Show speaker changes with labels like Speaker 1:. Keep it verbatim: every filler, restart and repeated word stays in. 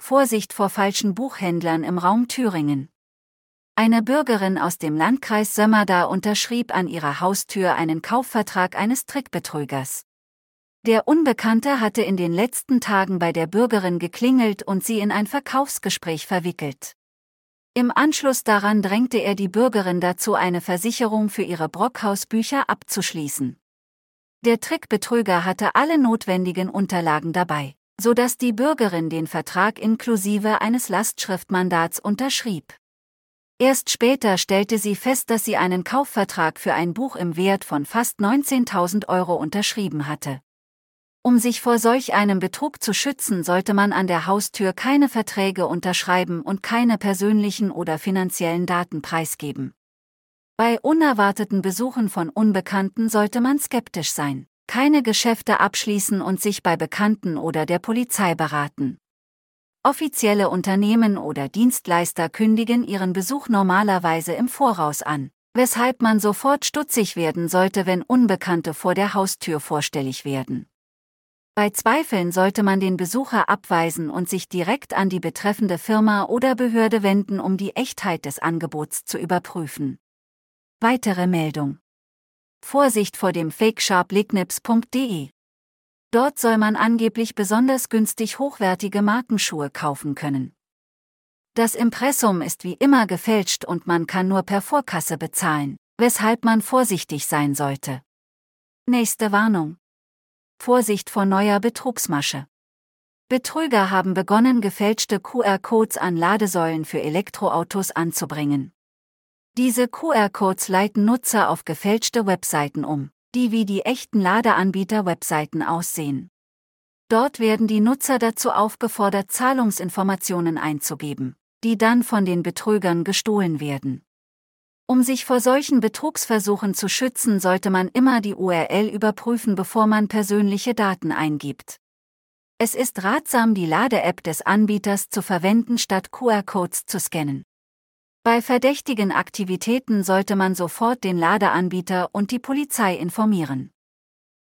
Speaker 1: Vorsicht vor falschen Buchhändlern im Raum Thüringen. Eine Bürgerin aus dem Landkreis Sömmerda unterschrieb an ihrer Haustür einen Kaufvertrag eines Trickbetrügers. Der Unbekannte hatte in den letzten Tagen bei der Bürgerin geklingelt und sie in ein Verkaufsgespräch verwickelt. Im Anschluss daran drängte er die Bürgerin dazu, eine Versicherung für ihre Brockhaus-Bücher abzuschließen. Der Trickbetrüger hatte alle notwendigen Unterlagen dabei, sodass die Bürgerin den Vertrag inklusive eines Lastschriftmandats unterschrieb. Erst später stellte sie fest, dass sie einen Kaufvertrag für ein Buch im Wert von fast neunzehntausend Euro unterschrieben hatte. Um sich vor solch einem Betrug zu schützen, sollte man an der Haustür keine Verträge unterschreiben und keine persönlichen oder finanziellen Daten preisgeben. Bei unerwarteten Besuchen von Unbekannten sollte man skeptisch sein, keine Geschäfte abschließen und sich bei Bekannten oder der Polizei beraten. Offizielle Unternehmen oder Dienstleister kündigen ihren Besuch normalerweise im Voraus an, weshalb man sofort stutzig werden sollte, wenn Unbekannte vor der Haustür vorstellig werden. Bei Zweifeln sollte man den Besucher abweisen und sich direkt an die betreffende Firma oder Behörde wenden, um die Echtheit des Angebots zu überprüfen. Weitere Meldung. Vorsicht vor dem Fake-Shop Licknips punkt de. Dort soll man angeblich besonders günstig hochwertige Markenschuhe kaufen können. Das Impressum ist wie immer gefälscht und man kann nur per Vorkasse bezahlen, weshalb man vorsichtig sein sollte. Nächste Warnung. Vorsicht vor neuer Betrugsmasche. Betrüger haben begonnen, gefälschte Q R-Codes an Ladesäulen für Elektroautos anzubringen. Diese Q R-Codes leiten Nutzer auf gefälschte Webseiten um, die wie die echten Ladeanbieter-Webseiten aussehen. Dort werden die Nutzer dazu aufgefordert, Zahlungsinformationen einzugeben, die dann von den Betrügern gestohlen werden. Um sich vor solchen Betrugsversuchen zu schützen, sollte man immer die U R L überprüfen, bevor man persönliche Daten eingibt. Es ist ratsam, die Lade-App des Anbieters zu verwenden, statt Q R-Codes zu scannen. Bei verdächtigen Aktivitäten sollte man sofort den Ladeanbieter und die Polizei informieren.